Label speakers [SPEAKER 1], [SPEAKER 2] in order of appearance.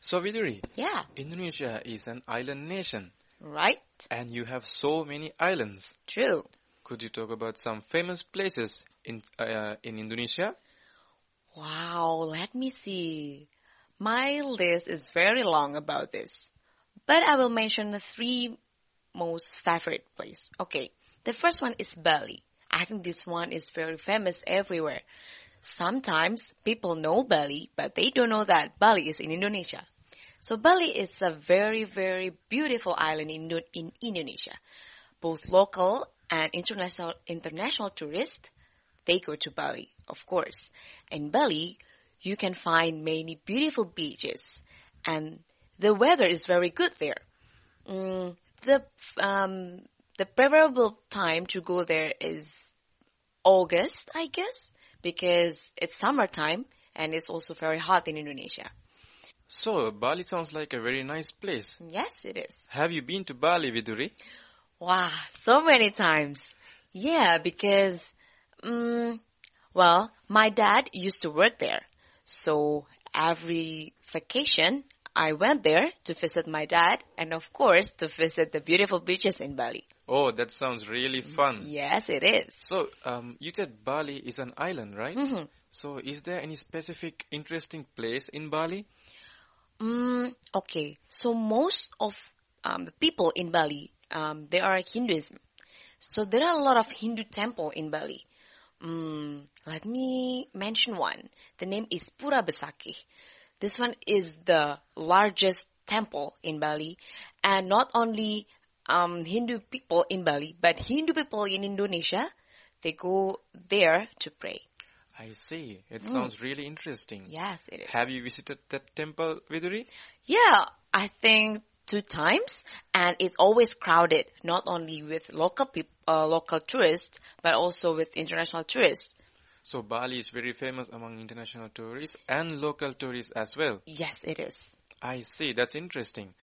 [SPEAKER 1] So, Viduri,
[SPEAKER 2] Yeah,
[SPEAKER 1] Indonesia is an island nation,
[SPEAKER 2] right?
[SPEAKER 1] and you have so many islands.
[SPEAKER 2] True.
[SPEAKER 1] Could you talk about some famous places in Indonesia?
[SPEAKER 2] Wow, let me see. My list is very long about this, but I will mention the three most favorite place. Okay, the first one is Bali. I think this one is very famous everywhere. Sometimes people know Bali, but they don't know that Bali is in Indonesia. So Bali is a very, very beautiful island in Indonesia. Both local and international tourists, they go to Bali, of course. In Bali, you can find many beautiful beaches, and the weather is very good there. Mm, the um, the preferable time to go there is August, I guess, because it's summertime and it's also very hot in Indonesia.
[SPEAKER 1] So, Bali sounds like a very nice place.
[SPEAKER 2] Yes, it is.
[SPEAKER 1] Have you been to Bali, Viduri?
[SPEAKER 2] Wow, so many times. Yeah, because, mm, well, my dad used to work there. So every vacation, I went there to visit my dad and, of course, to visit the beautiful beaches in Bali.
[SPEAKER 1] Oh, that sounds really fun.
[SPEAKER 2] Yes, it is.
[SPEAKER 1] So, you said Bali is an island, right?
[SPEAKER 2] Mhm.
[SPEAKER 1] So, is there any specific interesting place in Bali?
[SPEAKER 2] Okay, so most of the people in Bali, they are Hinduism. So there are a lot of Hindu temple in Bali. Let me mention one. The name is Pura Besakih. This one is the largest temple in Bali, and not only Hindu people in Bali, but Hindu people in Indonesia, they go there to pray.
[SPEAKER 1] I see. It
[SPEAKER 2] Mm,
[SPEAKER 1] sounds really interesting.
[SPEAKER 2] yes, it
[SPEAKER 1] Have
[SPEAKER 2] is.
[SPEAKER 1] you visited that temple, Viduri?
[SPEAKER 2] Yeah, I think two times, and it's always crowded, not only with local tourists, but also with international tourists.
[SPEAKER 1] So, Bali is very famous among international tourists and local tourists as well.
[SPEAKER 2] Yes, it is.
[SPEAKER 1] I see. That's interesting.